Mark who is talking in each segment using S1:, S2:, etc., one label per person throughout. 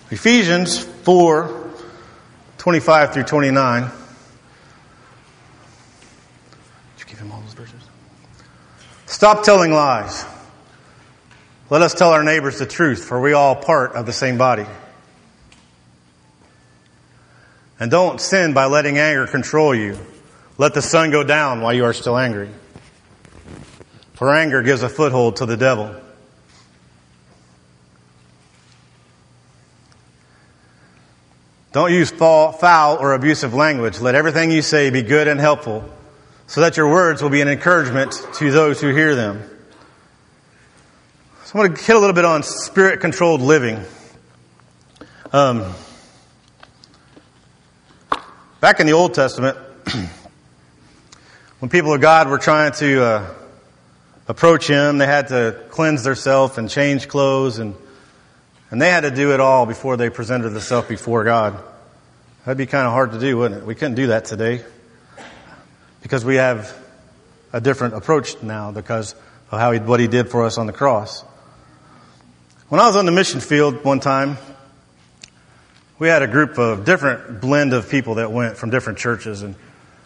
S1: Ephesians 4:25 through 29. Did you give him all those verses? Stop telling lies. Let us tell our neighbors the truth, for we all part of the same body. And don't sin by letting anger control you. Let the sun go down while you are still angry. For anger gives a foothold to the devil. Don't use foul or abusive language. Let everything you say be good and helpful, so that your words will be an encouragement to those who hear them. So I want to hit a little bit on spirit-controlled living. Back in the Old Testament, when people of God were trying to approach Him, they had to cleanse themselves and change clothes, and they had to do it all before they presented themselves before God. That'd be kind of hard to do, wouldn't it? We couldn't do that today because we have a different approach now because of what He did for us on the cross. When I was on the mission field one time, we had a group of different blend of people that went from different churches, and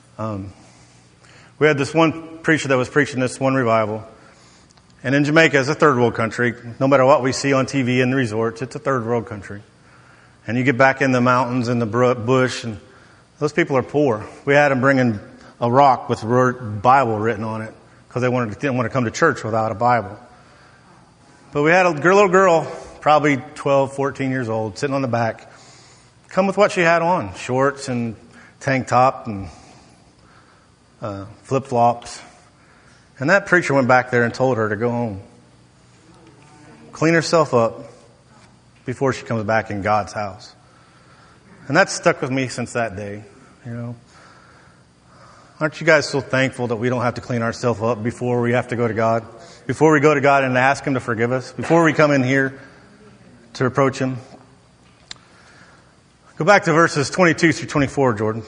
S1: we had this one preacher that was preaching this one revival. And in Jamaica, it's a third world country. No matter what we see on TV in the resorts, it's a third world country. And you get back in the mountains and the bush, and those people are poor. We had them bringing a rock with the word Bible written on it because they didn't want to come to church without a Bible. But we had a little girl, probably 12, 14 years old, sitting on the back, come with what she had on, shorts and tank top and flip-flops. And that preacher went back there and told her to go home. Clean herself up before she comes back in God's house. And that's stuck with me since that day. You know, aren't you guys so thankful that we don't have to clean ourselves up before we have to go to God? Before we go to God and ask Him to forgive us? Before we come in here to approach Him? Go back to verses 22 through 24, Jordan.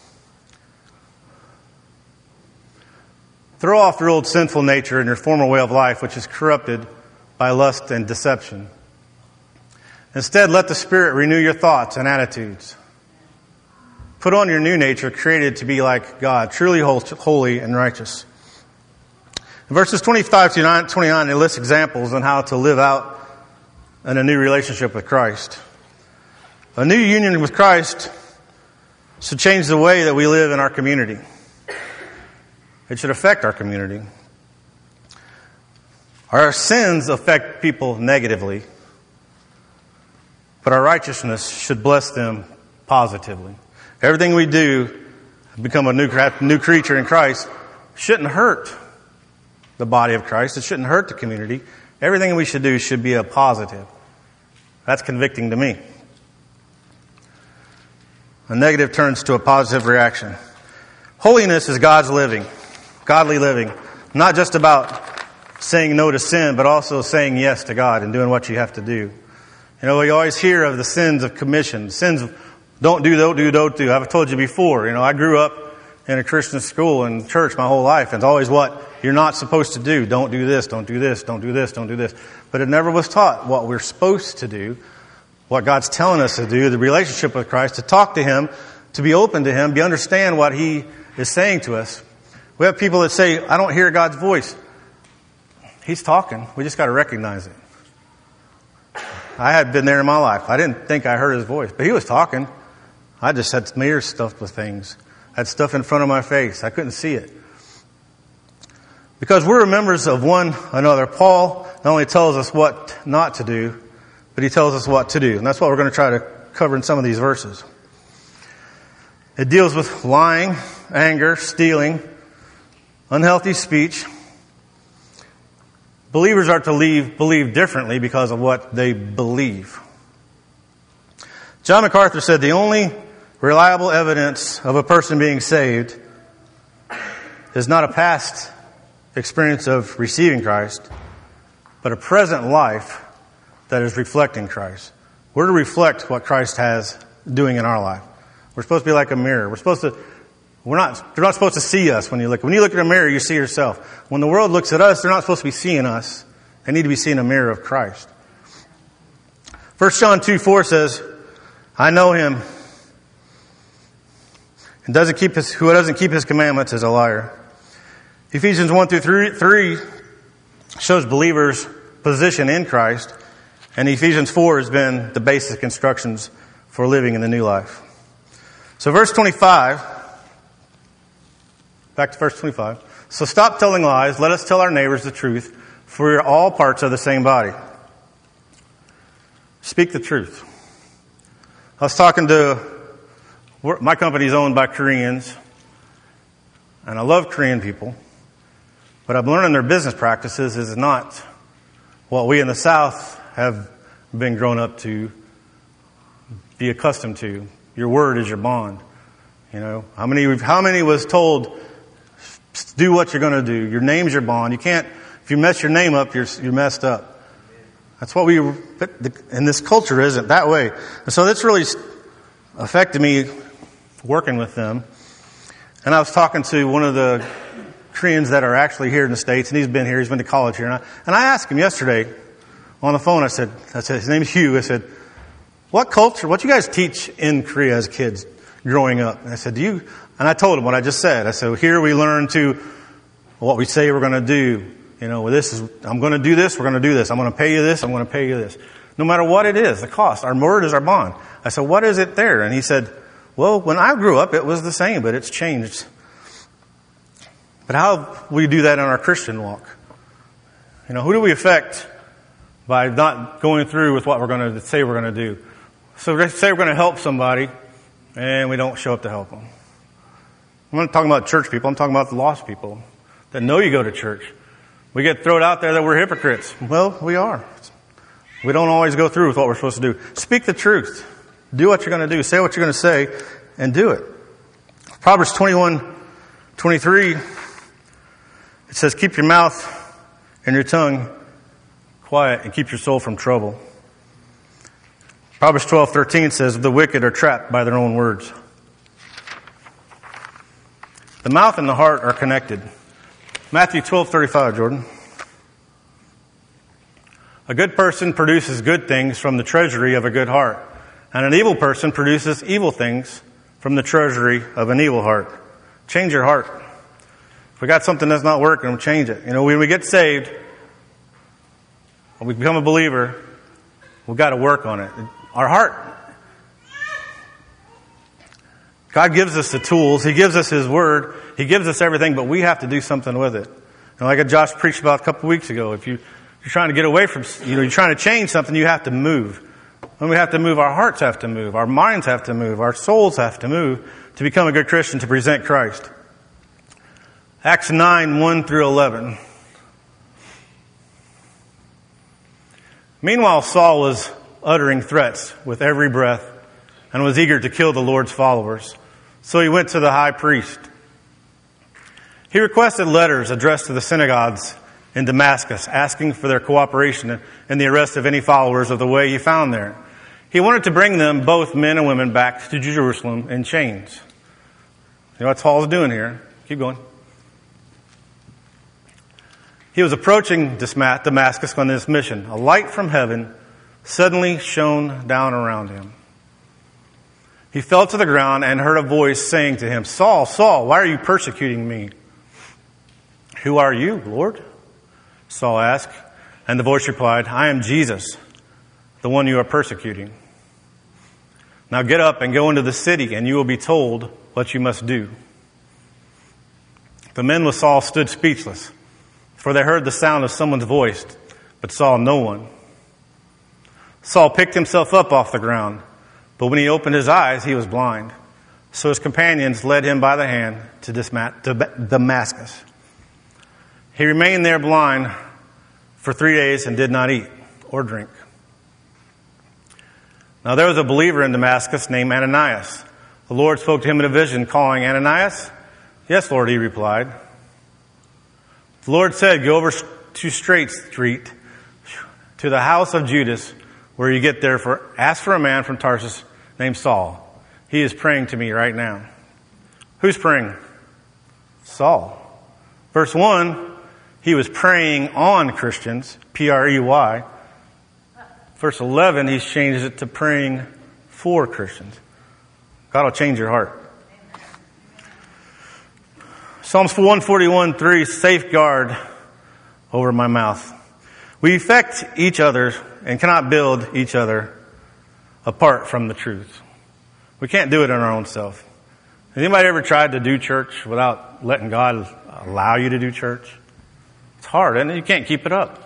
S1: Throw off your old sinful nature and your former way of life, which is corrupted by lust and deception. Instead, let the Spirit renew your thoughts and attitudes. Put on your new nature, created to be like God, truly holy and righteous. In verses 25 to 29, it lists examples on how to live out in a new relationship with Christ. A new union with Christ should change the way that we live in our community. It should affect our community. Our sins affect people negatively, but our righteousness should bless them positively. Everything we do, become a new creature in Christ, shouldn't hurt the body of Christ. It shouldn't hurt the community. Everything we should do should be a positive. That's convicting to me. A negative turns to a positive reaction. Holiness is godly living. Not just about saying no to sin, but also saying yes to God and doing what you have to do. You know, we always hear of the sins of commission. Sins of don't do. I've told you before, you know, I grew up in a Christian school and church my whole life. And it's always what you're not supposed to do. Don't do this, don't do this, don't do this, don't do this. But it never was taught what we're supposed to do, what God's telling us to do, the relationship with Christ, to talk to Him, to be open to Him, to understand what He is saying to us. We have people that say, I don't hear God's voice. He's talking. We just got to recognize it. I had been there in my life. I didn't think I heard His voice, but He was talking. I just had mirrors stuffed with things. I had stuff in front of my face. I couldn't see it. Because we're members of one another, Paul not only tells us what not to do, but he tells us what to do. And that's what we're going to try to cover in some of these verses. It deals with lying, anger, stealing, unhealthy speech. Believers are to believe differently because of what they believe. John MacArthur said the only reliable evidence of a person being saved is not a past experience of receiving Christ, but a present life that is reflecting Christ. We're to reflect what Christ has doing in our life. We're supposed to be like a mirror. They're not supposed to see us when you look. When you look in a mirror, you see yourself. When the world looks at us, they're not supposed to be seeing us. They need to be seeing a mirror of Christ. 1 John 2:4 says, I know him. And who doesn't keep his commandments is a liar. Ephesians 1-3 shows believers' position in Christ. And Ephesians 4 has been the basic instructions for living in the new life. So verse 25, back to verse 25. So stop telling lies. Let us tell our neighbors the truth, for we are all parts of the same body. Speak the truth. I was talking to, my company is owned by Koreans, and I love Korean people, but I'm learning their business practices is not what we in the South have been grown up to be accustomed to. Your word is your bond. You know, how many was told, do what you're going to do. Your name's your bond. You can't, if you mess your name up, you're messed up. That's what and this culture isn't that way. And so that's really affected me working with them. And I was talking to one of the Koreans that are actually here in the States, and he's been to college here. And I asked him yesterday on the phone, I said, his name is Hugh. I said, what you guys teach in Korea as kids growing up? And I said, and I told him what I just said. I said, here we learn what we say we're going to do. You know, I'm going to do this, we're going to do this. I'm going to pay you this, I'm going to pay you this. No matter what it is, the cost. Our word is our bond. I said, what is it there? And he said, well, when I grew up, it was the same, but it's changed. But how we do that in our Christian walk? You know, who do we affect by not going through with what we're going to say we're going to do? So let's say we're going to help somebody, and we don't show up to help them. I'm not talking about church people. I'm talking about the lost people that know you go to church. We get thrown out there that we're hypocrites. Well, we are. We don't always go through with what we're supposed to do. Speak the truth. Do what you're going to do. Say what you're going to say, and do it. Proverbs 21:23, it says, keep your mouth and your tongue quiet and keep your soul from trouble. Proverbs 12:13 says, the wicked are trapped by their own words. The mouth and the heart are connected. Matthew 12:35, Jordan. A good person produces good things from the treasury of a good heart, and an evil person produces evil things from the treasury of an evil heart. Change your heart. If we got something that's not working, we'll change it. You know, when we get saved, when we become a believer, we've got to work on it. Our heart. God gives us the tools. He gives us His Word. He gives us everything, but we have to do something with it. And like Josh preached about a couple weeks ago, if you're trying to get away from, you're trying to change something, you have to move. When we have to move, our hearts have to move. Our minds have to move. Our souls have to move to become a good Christian, to present Christ. Acts 9:1-11. Meanwhile, Saul was uttering threats with every breath and was eager to kill the Lord's followers. So he went to the high priest. He requested letters addressed to the synagogues in Damascus, asking for their cooperation in the arrest of any followers of the way he found there. He wanted to bring them, both men and women, back to Jerusalem in chains. You know what Paul's doing here? Keep going. He was approaching Damascus on this mission. A light from heaven suddenly shone down around him. He fell to the ground and heard a voice saying to him, Saul, Saul, why are you persecuting me? Who are you, Lord? Saul asked, and the voice replied, I am Jesus, the one you are persecuting. Now get up and go into the city, and you will be told what you must do. The men with Saul stood speechless, for they heard the sound of someone's voice, but saw no one. Saul picked himself up off the ground, but when he opened his eyes, he was blind. So his companions led him by the hand to Damascus. He remained there blind for 3 days and did not eat or drink. Now there was a believer in Damascus named Ananias. The Lord spoke to him in a vision, calling, Ananias? Yes, Lord, he replied. The Lord said, go over to Straight Street to the house of Judas, where you get there, ask for a man from Tarsus named Saul. He is praying to me right now. Who's praying? Saul. Verse 1, he was preying on Christians, Prey. verse 11, he's changed it to praying for Christians. God will change your heart. Psalms 141:3, safeguard over my mouth. We affect each other and cannot build each other apart from the truth. We can't do it in our own self. Has anybody ever tried to do church without letting God allow you to do church? It's hard, and you can't keep it up.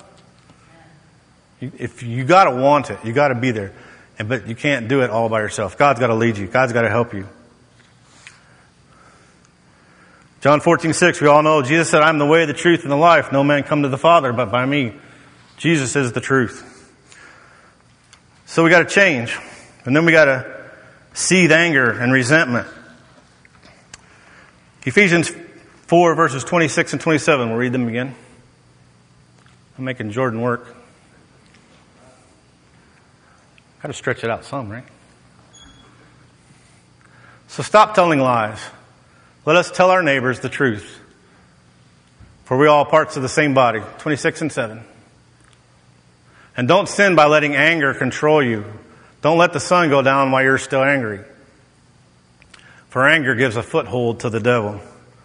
S1: If you got to want it, you got to be there, but you can't do it all by yourself. God's got to lead you. God's got to help you. John 14:6, we all know Jesus said, "I'm the way, the truth, and the life. No man come to the Father but by me." Jesus is the truth. So we got to change, and then we got to seethe anger and resentment. Ephesians 4 verses 26 and 27. We'll read them again. I'm making Jordan work. Got to stretch it out some, right? So stop telling lies. Let us tell our neighbors the truth. For we all parts of the same body. 26 and 7. And don't sin by letting anger control you. Don't let the sun go down while you're still angry. For anger gives a foothold to the devil.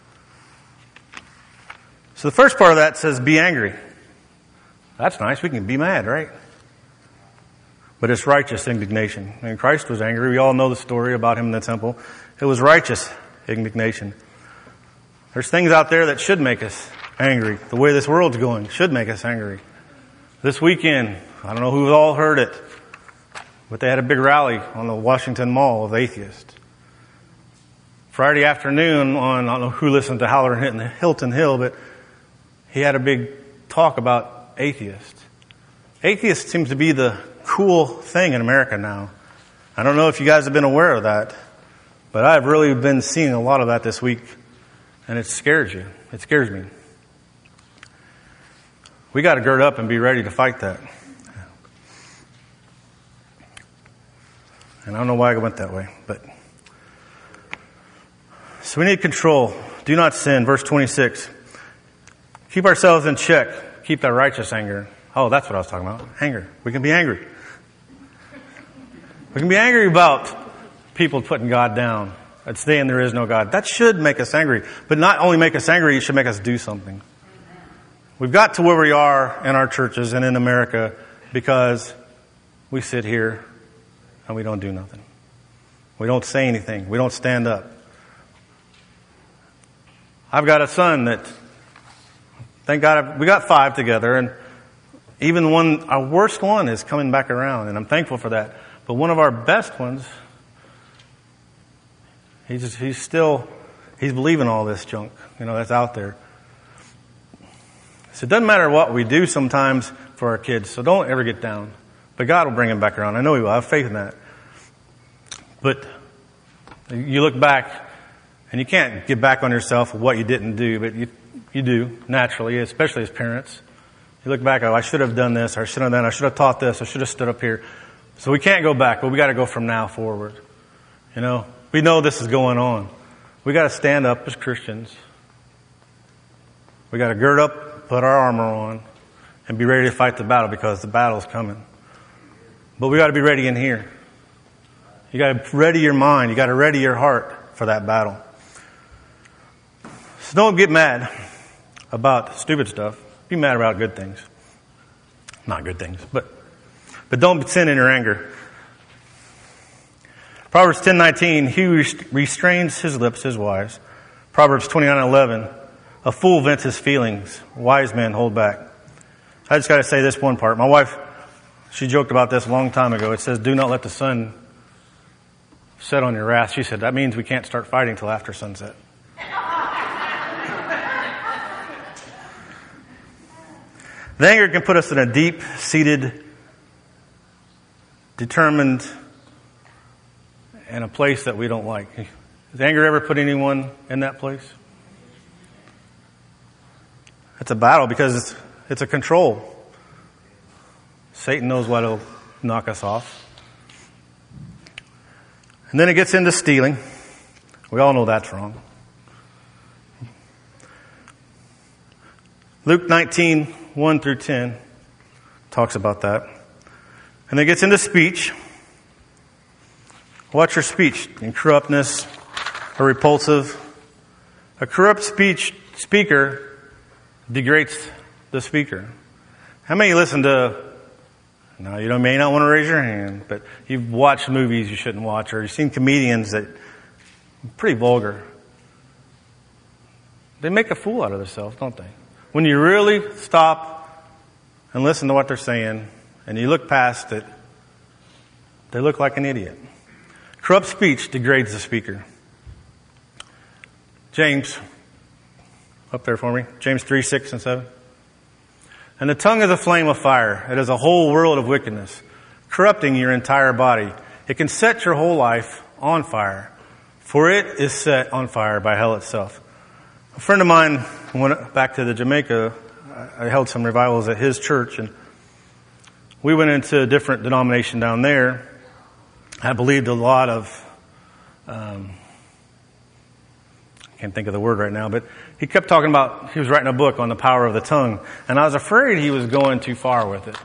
S1: So the first part of that says be angry. That's nice. We can be mad, right? But it's righteous indignation. And Christ was angry. We all know the story about him in the temple. It was righteous indignation. There's things out there that should make us angry. The way this world's going should make us angry. This weekend, I don't know who's all heard it, but they had a big rally on the Washington Mall of atheists. Friday afternoon on, I don't know who listened to Halloran hitting Hilton Hill, but he had a big talk about atheists. Atheist seems to be the cool thing in America now. I don't know if you guys have been aware of that, but I've really been seeing a lot of that this week, and it scares you. It scares me. We got to gird up and be ready to fight that. And I don't know why I went that way, but so we need control. Do not sin. Verse 26. Keep ourselves in check. Keep that righteous anger. Oh, that's what I was talking about. Anger. We can be angry. We can be angry about people putting God down and saying there is no God. That should make us angry. But not only make us angry, it should make us do something. We've got to where we are in our churches and in America because we sit here and we don't do nothing. We don't say anything. We don't stand up. I've got a son that, thank God, we got 5 together, and even one, our worst one, is coming back around, and I'm thankful for that. But one of our best ones, he's believing all this junk, that's out there. So it doesn't matter what we do sometimes for our kids, so don't ever get down. But God will bring him back around. I know he will. I have faith in that. But you look back, and you can't get back on yourself with what you didn't do, but you do, naturally, especially as parents. You look back, I should have done this, or I should have done, I should have taught this, I should have stood up here. So we can't go back, but we got to go from now forward. We know this is going on. We got to stand up as Christians. We got to gird up, put our armor on, and be ready to fight the battle because the battle's coming. But we got to be ready in here. You got to ready your mind. You got to ready your heart for that battle. So don't get mad about stupid stuff. Be mad about good things. Not good things, but don't sin in your anger. Proverbs 10:19, he restrains his lips is wise. Proverbs 29:11, a fool vents his feelings. Wise men hold back. I just got to say this one part. My wife, she joked about this a long time ago. It says, do not let the sun set on your wrath. She said, that means we can't start fighting till after sunset. The anger can put us in a deep-seated, determined, and a place that we don't like. Has anger ever put anyone in that place? It's a battle because it's a control. Satan knows what'll knock us off. And then it gets into stealing. We all know that's wrong. Luke 19:1-10 talks about that. And then it gets into speech. Watch your speech. Incorruptness or repulsive. A corrupt speaker degrades the speaker. How many listen to, now you may not want to raise your hand, but you've watched movies you shouldn't watch, or you've seen comedians that are pretty vulgar. They make a fool out of themselves, don't they? When you really stop and listen to what they're saying, and you look past it, they look like an idiot. Corrupt speech degrades the speaker. James, up there for me. James 3, 6 and 7. And the tongue is a flame of fire. It is a whole world of wickedness, corrupting your entire body. It can set your whole life on fire, for it is set on fire by hell itself. A friend of mine went back to Jamaica. I held some revivals at his church, and we went into a different denomination down there. I believed a lot of, I can't think of the word right now, but he kept talking about, he was writing a book on the power of the tongue, and I was afraid he was going too far with it.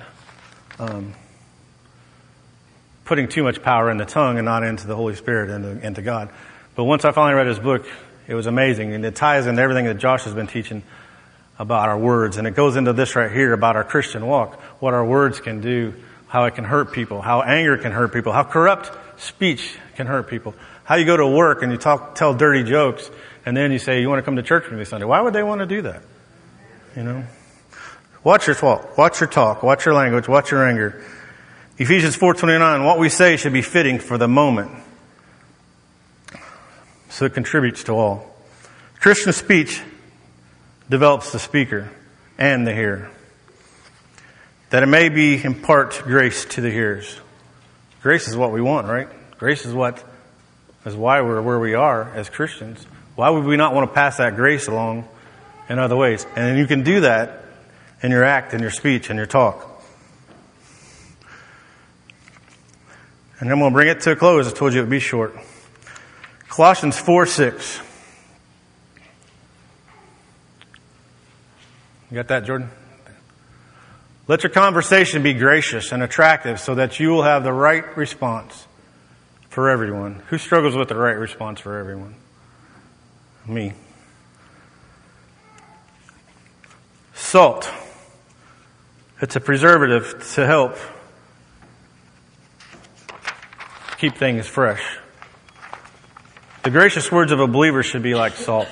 S1: Putting too much power in the tongue and not into the Holy Spirit and into God. But once I finally read his book, it was amazing, and it ties into everything that Josh has been teaching about our words, and it goes into this right here about our Christian walk, what our words can do, how it can hurt people, how anger can hurt people, how corrupt speech can hurt people, how you go to work and you tell dirty jokes, and then you say, you want to come to church with me Sunday. Why would they want to do that? You know? Watch your talk, watch your language, watch your anger. Ephesians 4:29, what we say should be fitting for the moment, so it contributes to all. Christian speech develops the speaker and the hearer, that it may be impart grace to the hearers. Grace is what we want, right? Grace is why we're where we are as Christians. Why would we not want to pass that grace along in other ways? And you can do that in your act, in your speech, in your talk. And I'm going to bring it to a close. I told you it would be short. Colossians 4:6. You got that, Jordan? Let your conversation be gracious and attractive so that you will have the right response for everyone. Who struggles with the right response for everyone? Me. Salt. It's a preservative to help keep things fresh. The gracious words of a believer should be like salt.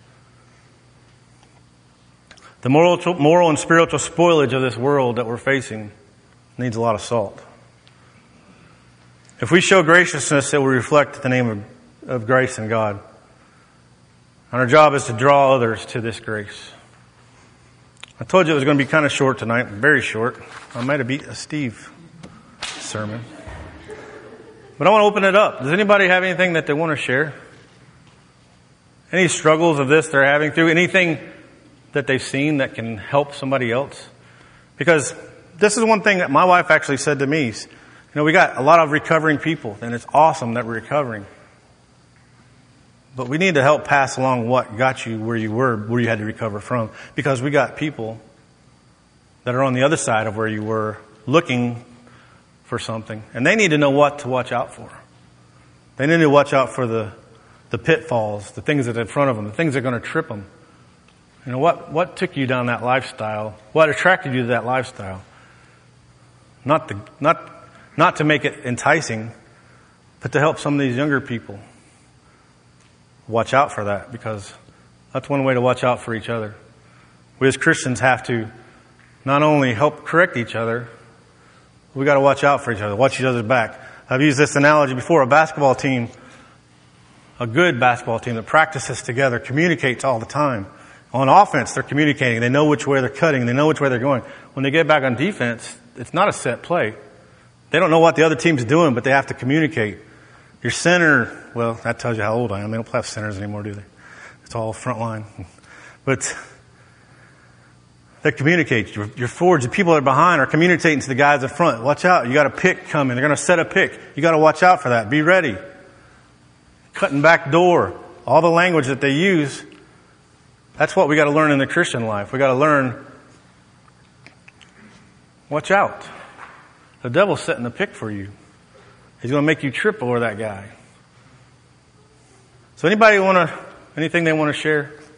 S1: The moral and spiritual spoilage of this world that we're facing needs a lot of salt. If we show graciousness, it will reflect the name of grace and God. And our job is to draw others to this grace. I told you it was going to be kind of short tonight, very short. I might have beat a Steve sermon. But I want to open it up. Does anybody have anything that they want to share? Any struggles of this they're having through? Anything that they've seen that can help somebody else? Because this is one thing that my wife actually said to me. We got a lot of recovering people, and it's awesome that we're recovering. But we need to help pass along what got you where you were, where you had to recover from. Because we got people that are on the other side of where you were looking for something. And they need to know what to watch out for. They need to watch out for the pitfalls, the things that are in front of them, the things that are going to trip them. What took you down that lifestyle? What attracted you to that lifestyle? Not to make it enticing, but to help some of these younger people watch out for that, because that's one way to watch out for each other. We as Christians have to not only help correct each other, we got to watch out for each other, watch each other's back. I've used this analogy before. A basketball team, a good basketball team that practices together, communicates all the time. On offense, they're communicating. They know which way they're cutting. They know which way they're going. When they get back on defense, it's not a set play. They don't know what the other team's doing, but they have to communicate. Your center, well, that tells you how old I am. They don't have centers anymore, do they? It's all front line. But they communicate. Your forwards, the people that are behind, are communicating to the guys in front. Watch out. You got a pick coming. They're going to set a pick. You got to watch out for that. Be ready. Cutting back door. All the language that they use. That's what we got to learn in the Christian life. We got to learn, watch out. The devil's setting a pick for you. He's going to make you trip over that guy. So anything they want to share?